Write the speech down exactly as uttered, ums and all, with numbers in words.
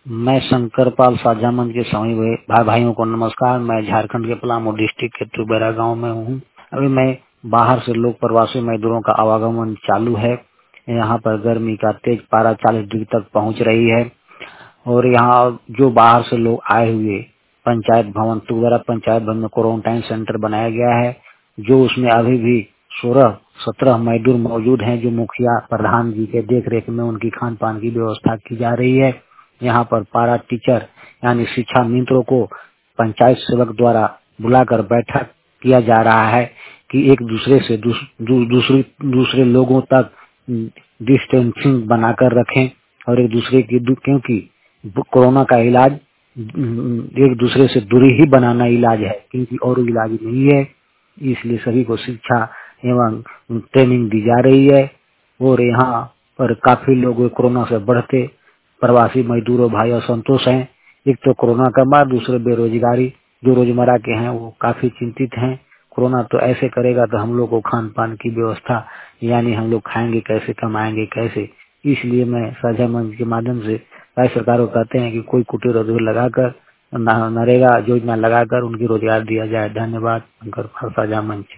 मैं शंकर पाल साझा मंच के सभी भाई भाइयों को नमस्कार। मैं झारखंड के पलामू डिस्ट्रिक्ट के तुबेरा गांव में हूं। अभी मैं बाहर से लोग प्रवासी मजदूरों का आवागमन चालू है। यहां पर गर्मी का तेज पारा चालीस डिग्री तक पहुंच रही है और यहां जो बाहर से लोग आए हुए पंचायत भवन तुबेरा पंचायत भवन में क्वारंटाइन सेंटर बनाया गया है, जो उसमें अभी भी सोलह सत्रह मजदूर मौजूद हैं, जो मुखिया प्रधान जी के देख रेख में उनकी खान पान की व्यवस्था की जा रही है। यहाँ पर पारा टीचर यानी शिक्षा मित्रों को पंचायत सेवक द्वारा बुलाकर बैठक किया जा रहा है कि एक दूसरे से दूस, दू, दूसरी दूसरे लोगों तक डिस्टेंसिंग बनाकर रखें और एक दूसरे की, क्योंकि कोरोना का इलाज एक दूसरे से दूरी ही बनाना इलाज है, क्योंकि और इलाज नहीं है। इसलिए सभी को शिक्षा एवं ट्रेनिंग दी जा रही है और यहाँ पर काफी लोग कोरोना से बढ़ते प्रवासी मजदूरों भाई असंतोष हैं। एक तो कोरोना का बाद दूसरे बेरोजगारी जो रोजमर्रा के हैं वो काफी चिंतित हैं। कोरोना तो ऐसे करेगा तो हम लोग को खान पान की व्यवस्था यानी हम लोग खाएंगे कैसे, कमाएंगे कैसे। इसलिए मैं साझा मंच के माध्यम से राज्य सरकार को कहते हैं कि कोई कुटीर उद्योग लगाकर नरेगा योजना लगाकर उनकी रोजगार दिया जाए। धन्यवाद। शंकर पाल साझा मंच।